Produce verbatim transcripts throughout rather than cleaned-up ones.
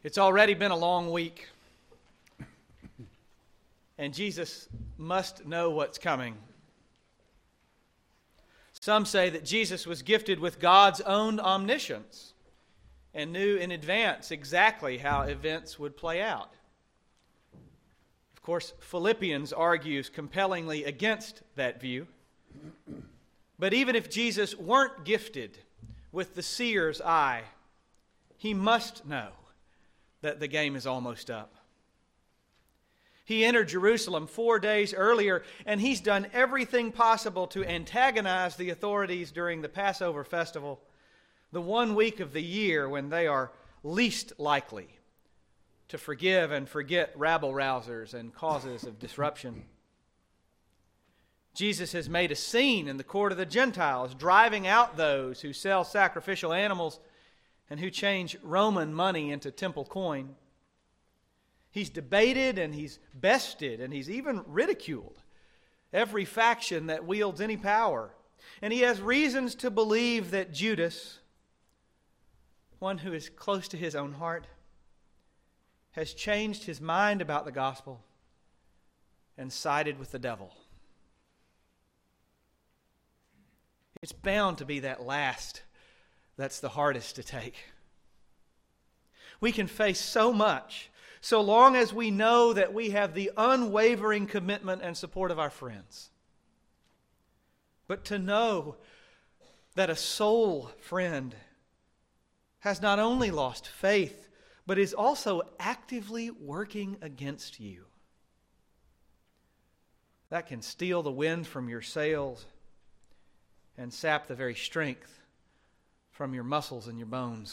It's already been a long week, and Jesus must know what's coming. Some say that Jesus was gifted with God's own omniscience and knew in advance exactly how events would play out. Of course, Philippians argues compellingly against that view. But even if Jesus weren't gifted with the seer's eye, he must know that the game is almost up. He entered Jerusalem four days earlier, and he's done everything possible to antagonize the authorities during the Passover festival, the one week of the year when they are least likely to forgive and forget rabble-rousers and causes of disruption. Jesus has made a scene in the court of the Gentiles, driving out those who sell sacrificial animals and who change Roman money into temple coin. He's debated and he's bested and he's even ridiculed every faction that wields any power. And he has reasons to believe that Judas, one who is close to his own heart, has changed his mind about the gospel and sided with the devil. It's bound to be that last that's the hardest to take. We can face so much so long as we know that we have the unwavering commitment and support of our friends. But to know that a soul friend has not only lost faith, but is also actively working against you, that can steal the wind from your sails and sap the very strength from your muscles and your bones.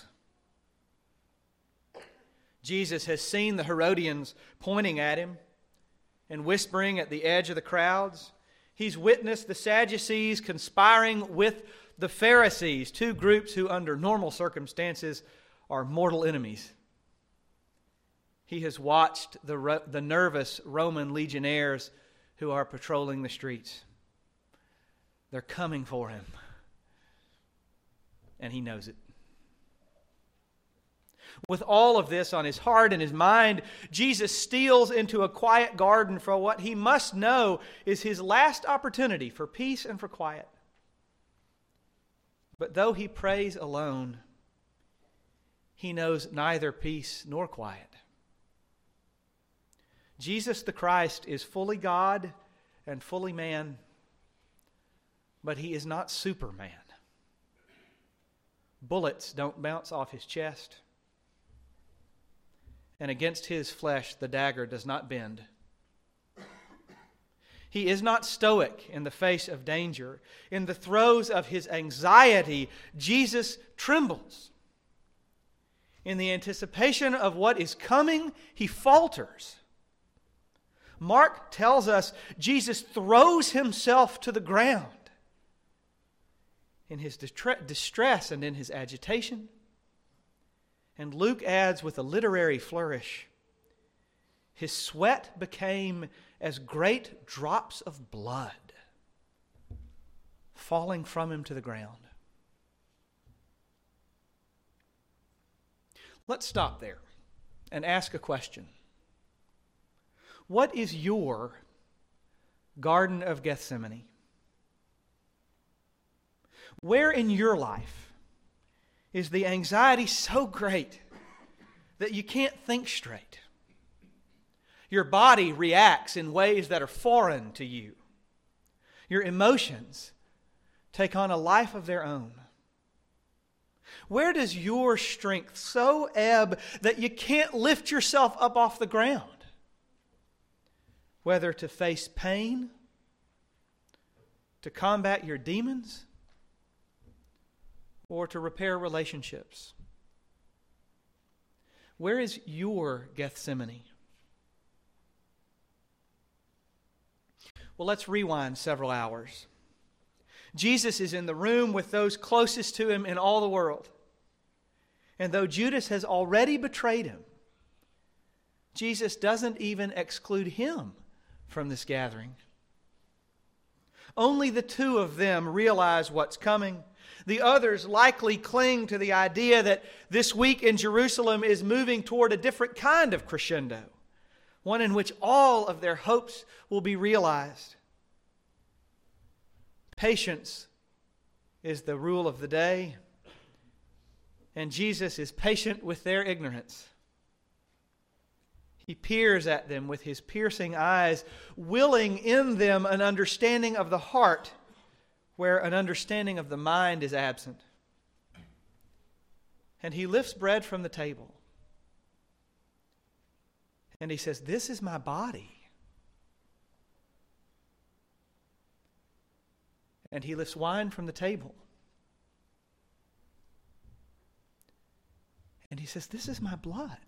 Jesus has seen the Herodians pointing at him and whispering at the edge of the crowds. He's witnessed the Sadducees conspiring with the Pharisees, two groups who under normal circumstances are mortal enemies. He has watched the, the nervous Roman legionnaires who are patrolling the streets. They're coming for him, and he knows it. With all of this on his heart and his mind, Jesus steals into a quiet garden for what he must know is his last opportunity for peace and for quiet. But though he prays alone, he knows neither peace nor quiet. Jesus the Christ is fully God and fully man, but he is not Superman. Bullets don't bounce off his chest, and against his flesh the dagger does not bend. He is not stoic in the face of danger. In the throes of his anxiety, Jesus trembles. In the anticipation of what is coming, he falters. Mark tells us Jesus throws himself to the ground in his distress and in his agitation. And Luke adds with a literary flourish, his sweat became as great drops of blood falling from him to the ground. Let's stop there and ask a question. What is your Garden of Gethsemane? Where in your life is the anxiety so great that you can't think straight? Your body reacts in ways that are foreign to you. Your emotions take on a life of their own. Where does your strength so ebb that you can't lift yourself up off the ground? Whether to face pain, to combat your demons, or to repair relationships. Where is your Gethsemane? Well, let's rewind several hours. Jesus is in the room with those closest to him in all the world. And though Judas has already betrayed him, Jesus doesn't even exclude him from this gathering. Only the two of them realize what's coming. The others likely cling to the idea that this week in Jerusalem is moving toward a different kind of crescendo, one in which all of their hopes will be realized. Patience is the rule of the day, and Jesus is patient with their ignorance. He peers at them with his piercing eyes, willing in them an understanding of the heart where an understanding of the mind is absent. And he lifts bread from the table. And he says, "This is my body." And he lifts wine from the table. And he says, "This is my blood."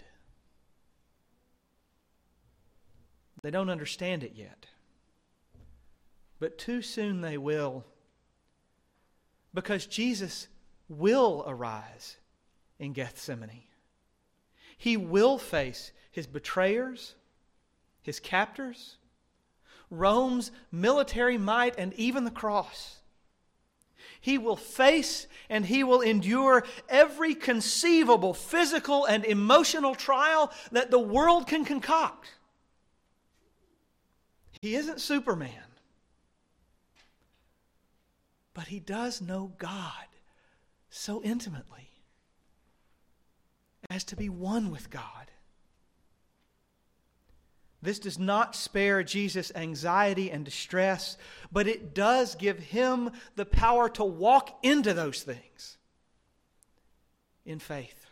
They don't understand it yet. But too soon they will. Because Jesus will arise in Gethsemane. He will face his betrayers, his captors, Rome's military might, and even the cross. He will face and he will endure every conceivable physical and emotional trial that the world can concoct. He isn't Superman. But he does know God so intimately as to be one with God. This does not spare Jesus anxiety and distress, but it does give him the power to walk into those things in faith.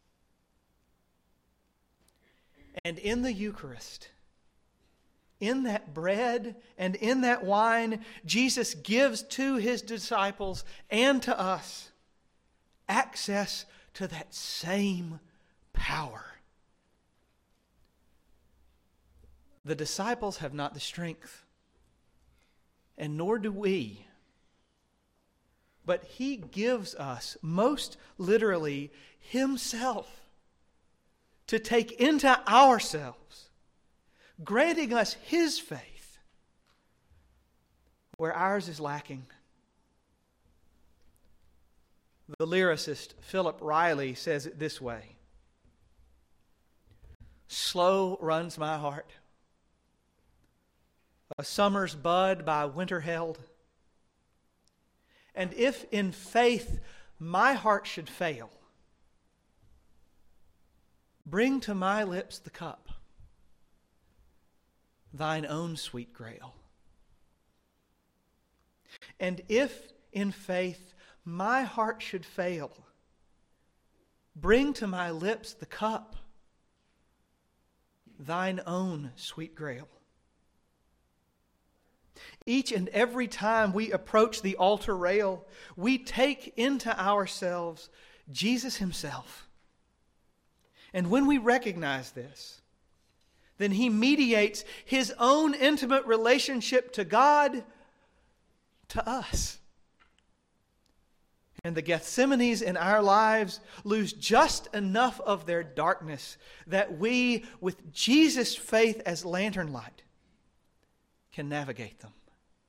And in the Eucharist, in that bread and in that wine, Jesus gives to his disciples and to us access to that same power. The disciples have not the strength, and nor do we. But he gives us, most literally, himself to take into ourselves, granting us his faith where ours is lacking. The lyricist Philip Riley says it this way: "Slow runs my heart, a summer's bud by winter held. And if in faith my heart should fail, bring to my lips the cup, thine own sweet grail. And if in faith my heart should fail, bring to my lips the cup, thine own sweet grail." Each and every time we approach the altar rail, we take into ourselves Jesus himself. And when we recognize this, then he mediates his own intimate relationship to God to us. And the Gethsemanes in our lives lose just enough of their darkness that we, with Jesus' faith as lantern light, can navigate them.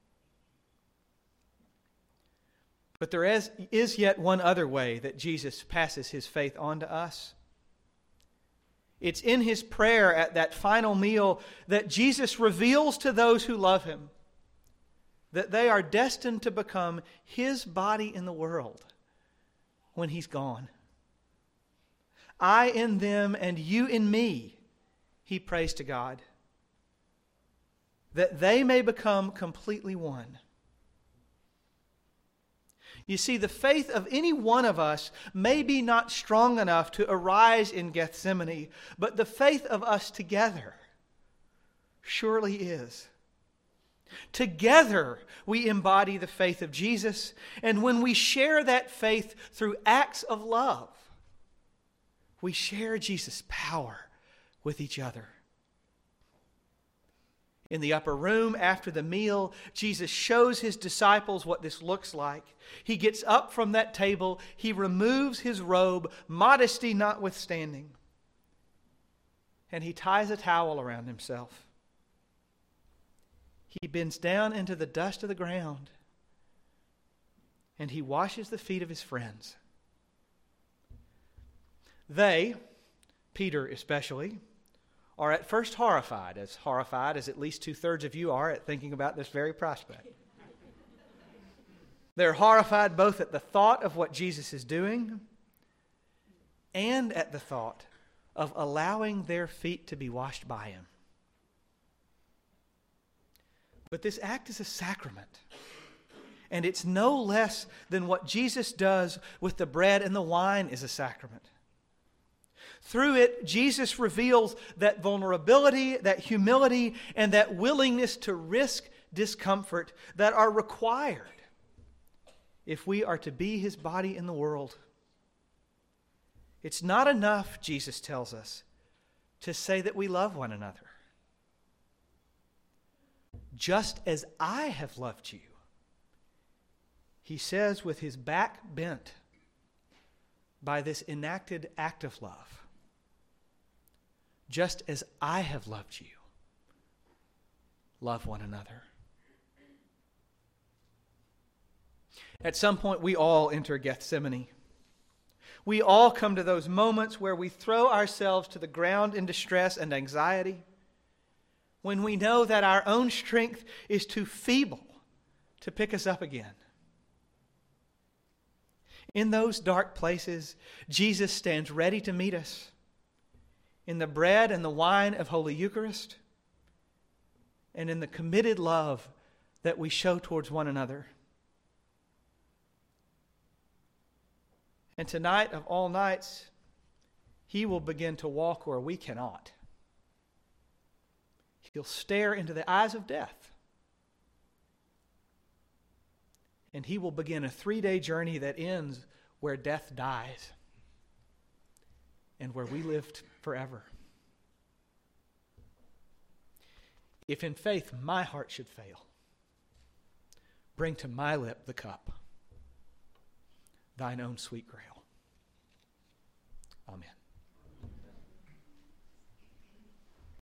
But there is, is yet one other way that Jesus passes his faith on to us. It's in his prayer at that final meal that Jesus reveals to those who love him that they are destined to become his body in the world when he's gone. I in them and you in me, he prays to God, that they may become completely one. You see, the faith of any one of us may be not strong enough to arise in Gethsemane, but the faith of us together surely is. Together we embody the faith of Jesus, and when we share that faith through acts of love, we share Jesus' power with each other. In the upper room after the meal, Jesus shows his disciples what this looks like. He gets up from that table. He removes his robe, modesty notwithstanding. And he ties a towel around himself. He bends down into the dust of the ground. and he washes the feet of his friends. They, Peter especially, are at first horrified, as horrified as at least two-thirds of you are at thinking about this very prospect. They're horrified both at the thought of what Jesus is doing and at the thought of allowing their feet to be washed by him. But this act is a sacrament, and it's no less than what Jesus does with the bread and the wine is a sacrament. Through it, Jesus reveals that vulnerability, that humility, and that willingness to risk discomfort that are required if we are to be his body in the world. It's not enough, Jesus tells us, to say that we love one another. Just as I have loved you, he says with his back bent by this enacted act of love. Just as I have loved you, love one another. At some point, we all enter Gethsemane. We all come to those moments where we throw ourselves to the ground in distress and anxiety, when we know that our own strength is too feeble to pick us up again. In those dark places, Jesus stands ready to meet us in the bread and the wine of Holy Eucharist, and in the committed love that we show towards one another. And tonight of all nights, he will begin to walk where we cannot. He'll stare into the eyes of death. And he will begin a three-day journey that ends where death dies and where we lived forever. If in faith my heart should fail, bring to my lip the cup, thine own sweet grail.